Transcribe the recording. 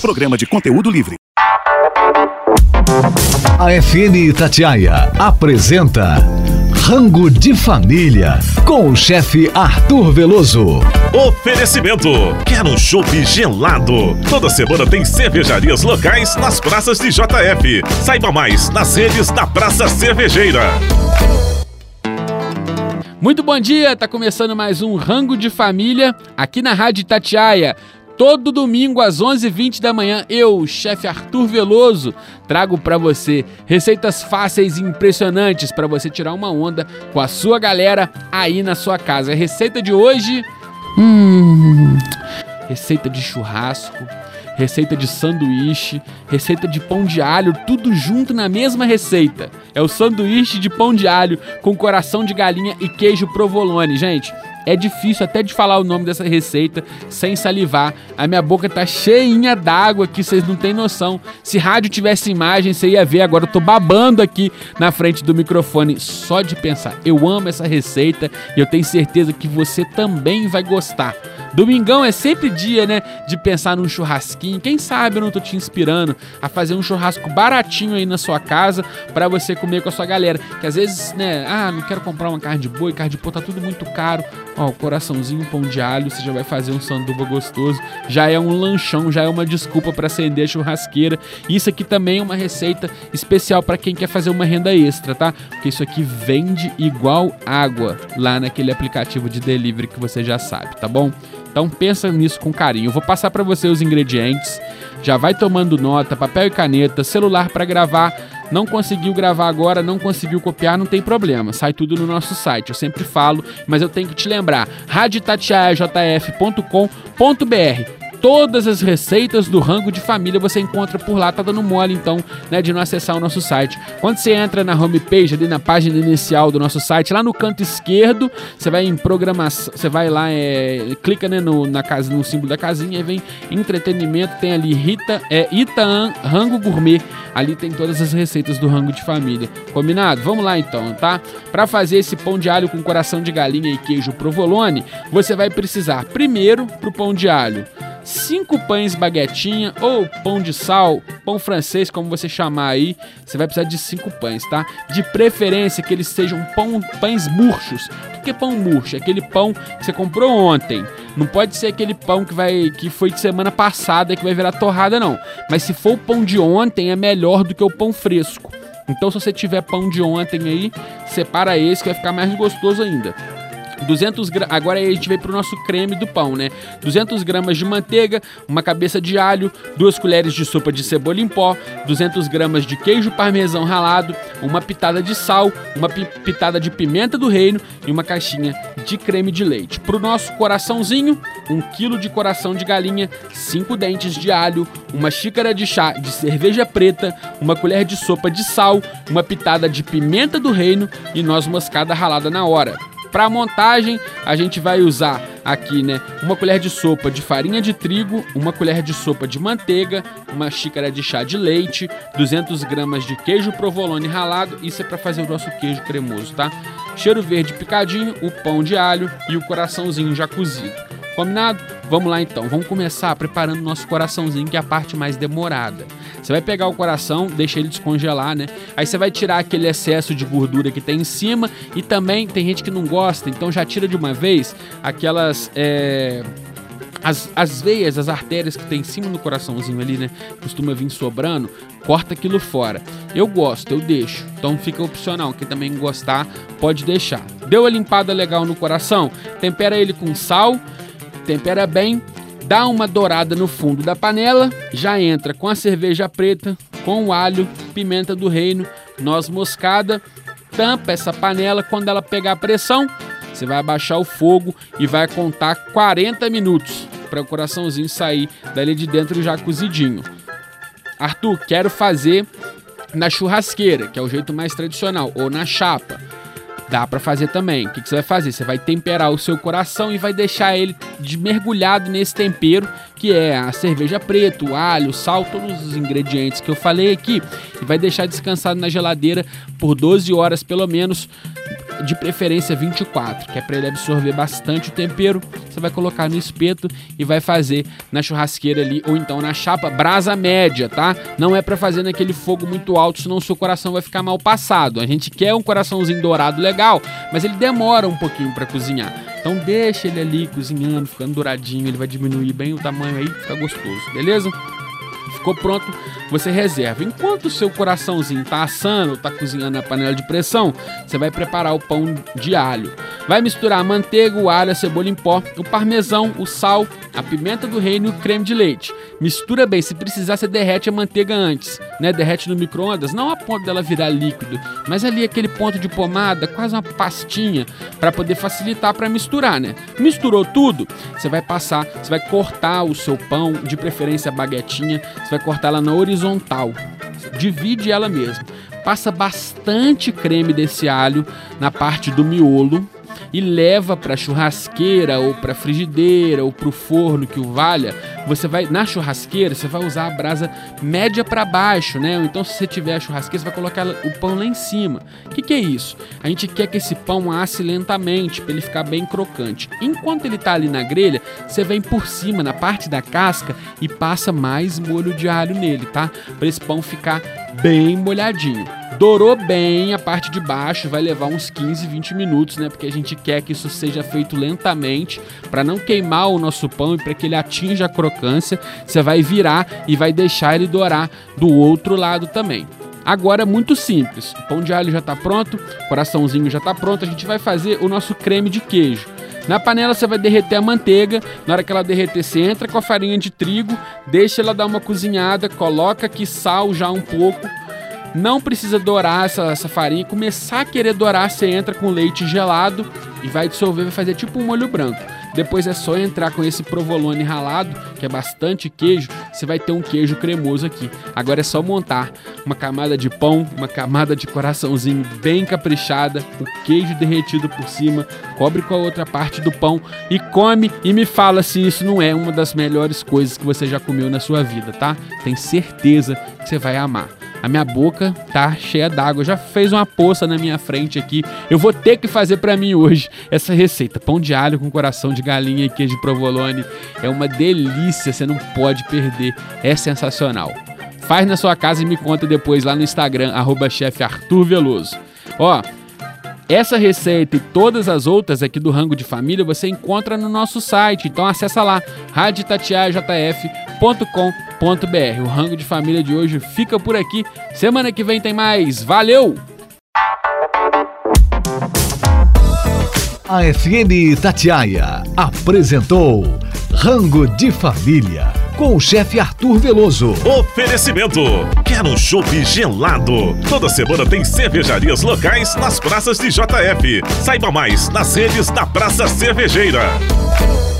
Programa de conteúdo livre. A FM Itatiaia apresenta Rango de Família, com o chefe Arthur Veloso. Oferecimento: quer um chopp gelado? Toda semana tem cervejarias locais nas praças de JF. Saiba mais nas redes da Praça Cervejeira. Muito bom dia, tá começando mais um Rango de Família aqui na Rádio Itatiaia. Todo domingo às 11h20 da manhã, eu, chefe Arthur Veloso, trago para você receitas fáceis e impressionantes para você tirar uma onda com a sua galera aí na sua casa. A receita de hoje, receita de churrasco, receita de sanduíche, receita de pão de alho, tudo junto na mesma receita. É o sanduíche de pão de alho com coração de galinha e queijo provolone, gente. É difícil até de falar o nome dessa receita sem salivar. A minha boca tá cheinha d'água aqui, vocês não têm noção. Se rádio tivesse imagem, você ia ver. Agora eu tô babando aqui na frente do microfone só de pensar. Eu amo essa receita e eu tenho certeza que você também vai gostar. Domingão é sempre dia, né, de pensar num churrasquinho. Quem sabe eu não tô te inspirando a fazer um churrasco baratinho aí na sua casa pra você comer com a sua galera. Que às vezes, né, não quero comprar uma carne de boi tá tudo muito caro. Ó, o coraçãozinho, pão de alho, você já vai fazer um sanduba gostoso. Já é um lanchão, já é uma desculpa pra acender a churrasqueira. Isso aqui também é uma receita especial pra quem quer fazer uma renda extra, tá? Porque isso aqui vende igual água lá naquele aplicativo de delivery que você já sabe, tá bom? Então pensa nisso com carinho. Eu vou passar para você os ingredientes. Já vai tomando nota, papel e caneta, celular para gravar. Não conseguiu gravar agora, não conseguiu copiar, não tem problema. Sai tudo no nosso site. Eu sempre falo, mas eu tenho que te lembrar. radioitatiaiajf.com.br. Todas as receitas do Rango de Família você encontra por lá. Tá dando mole, então, né, de não acessar o nosso site. Quando você entra na homepage, ali na página inicial do nosso site, lá no canto esquerdo, você vai em programação, você vai lá, clica, né, no símbolo da casinha e vem entretenimento, tem ali Itaã Rango Gourmet. Ali tem todas as receitas do Rango de Família. Combinado? Vamos lá então, tá? Para fazer esse pão de alho com coração de galinha e queijo provolone, você vai precisar, primeiro, pro pão de alho, 5 pães baguetinha ou pão de sal, pão francês, como você chamar aí, você vai precisar de 5 pães, tá? De preferência que eles sejam pães murchos. O que é pão murcho? É aquele pão que você comprou ontem. Não pode ser aquele pão que foi de semana passada que vai virar torrada, não. Mas se for o pão de ontem, é melhor do que o pão fresco. Então, se você tiver pão de ontem aí, separa esse que vai ficar mais gostoso ainda. 200 gramas, agora a gente vem pro nosso creme do pão, né? 200 gramas de manteiga, uma cabeça de alho, 2 colheres de sopa de cebola em pó, 200 gramas de queijo parmesão ralado, uma pitada de sal, uma pitada de pimenta do reino e uma caixinha de creme de leite. Pro nosso coraçãozinho, 1 quilo de coração de galinha, 5 dentes de alho, uma xícara de chá de cerveja preta, uma colher de sopa de sal, uma pitada de pimenta do reino e noz moscada ralada na hora. Para a montagem, a gente vai usar aqui, né, uma colher de sopa de farinha de trigo, uma colher de sopa de manteiga, uma xícara de chá de leite, 200 gramas de queijo provolone ralado, isso é para fazer o nosso queijo cremoso, tá? Cheiro verde picadinho, o pão de alho e o coraçãozinho já cozido. Combinado? Vamos lá então, vamos começar preparando o nosso coraçãozinho, que é a parte mais demorada. Você vai pegar o coração, deixa ele descongelar, né? Aí você vai tirar aquele excesso de gordura que tem em cima e também tem gente que não gosta, então já tira de uma vez aquelas... As veias, as artérias que tem em cima do coraçãozinho ali, né? Costuma vir sobrando, corta aquilo fora. Eu gosto, eu deixo. Então fica opcional. Quem também gostar, pode deixar. Deu a limpada legal no coração? Tempera ele com sal, tempera bem, dá uma dourada no fundo da panela, já entra com a cerveja preta, com o alho, pimenta do reino, noz moscada, tampa essa panela. Quando ela pegar pressão, você vai abaixar o fogo e vai contar 40 minutos para o coraçãozinho sair dali de dentro já cozidinho. Arthur, quero fazer na churrasqueira, que é o jeito mais tradicional, ou na chapa. Dá para fazer também. O que você vai fazer? Você vai temperar o seu coração e vai deixar ele mergulhado nesse tempero, que é a cerveja preta, o alho, o sal, todos os ingredientes que eu falei aqui, e vai deixar descansado na geladeira por 12 horas pelo menos. de preferência 24, que é para ele absorver bastante o tempero. Você vai colocar no espeto e vai fazer na churrasqueira ali, ou então na chapa brasa média, tá? Não é para fazer naquele fogo muito alto, senão o seu coração vai ficar mal passado. A gente quer um coraçãozinho dourado legal, mas ele demora um pouquinho para cozinhar. Então deixa ele ali cozinhando, ficando douradinho, ele vai diminuir bem o tamanho aí, fica gostoso, beleza? Ficou pronto, você reserva. Enquanto o seu coraçãozinho tá assando, tá cozinhando na panela de pressão, você vai preparar o pão de alho. Vai misturar a manteiga, o alho, a cebola em pó, o parmesão, o sal, a pimenta do reino e o creme de leite. Mistura bem, se precisar você derrete a manteiga antes, né? Derrete no micro-ondas, não a ponto dela virar líquido, mas ali aquele ponto de pomada, quase uma pastinha, para poder facilitar para misturar, né? Misturou tudo, você vai passar, você vai cortar o seu pão, de preferência a baguetinha, você vai cortar ela na horizontal, divide ela mesmo. Passa bastante creme desse alho na parte do miolo e leva para churrasqueira ou para frigideira ou para o forno que o valha. Você vai na churrasqueira, você vai usar a brasa média para baixo, né? Ou então se você tiver a churrasqueira, você vai colocar o pão lá em cima. O que é isso? A gente quer que esse pão asse lentamente para ele ficar bem crocante. Enquanto ele tá ali na grelha, você vem por cima na parte da casca e passa mais molho de alho nele, tá? Para esse pão ficar bem molhadinho. Dourou bem a parte de baixo, vai levar uns 15, 20 minutos, né? Porque a gente quer que isso seja feito lentamente para não queimar o nosso pão e para que ele atinja a crocância. Você vai virar e vai deixar ele dourar do outro lado também. Agora é muito simples, o pão de alho já está pronto, o coraçãozinho já está pronto, a gente vai fazer o nosso creme de queijo. Na panela você vai derreter a manteiga, na hora que ela derreter você entra com a farinha de trigo, deixa ela dar uma cozinhada, coloca aqui sal já um pouco. Não precisa dourar essa farinha, começar a querer dourar, você entra com leite gelado e vai dissolver, vai fazer tipo um molho branco. Depois é só entrar com esse provolone ralado, que é bastante queijo, você vai ter um queijo cremoso aqui. Agora é só montar uma camada de pão, uma camada de coraçãozinho bem caprichada, o queijo derretido por cima, cobre com a outra parte do pão e come e me fala se isso não é uma das melhores coisas que você já comeu na sua vida, tá? Tenho certeza que você vai amar. A minha boca tá cheia d'água, já fez uma poça na minha frente aqui. Eu vou ter que fazer pra mim hoje essa receita. Pão de alho com coração de galinha e queijo de provolone. É uma delícia, você não pode perder. É sensacional. Faz na sua casa e me conta depois lá no Instagram, @chefarturveloso. Ó, essa receita e todas as outras aqui do Rango de Família você encontra no nosso site. Então acessa lá, radioitatiaiajf.com.br. O Rango de Família de hoje fica por aqui. Semana que vem tem mais. Valeu! A FM Itatiaia apresentou Rango de Família com o chefe Arthur Veloso. Oferecimento. Quer um chopp gelado? Toda semana tem cervejarias locais nas praças de JF. Saiba mais nas redes da Praça Cervejeira.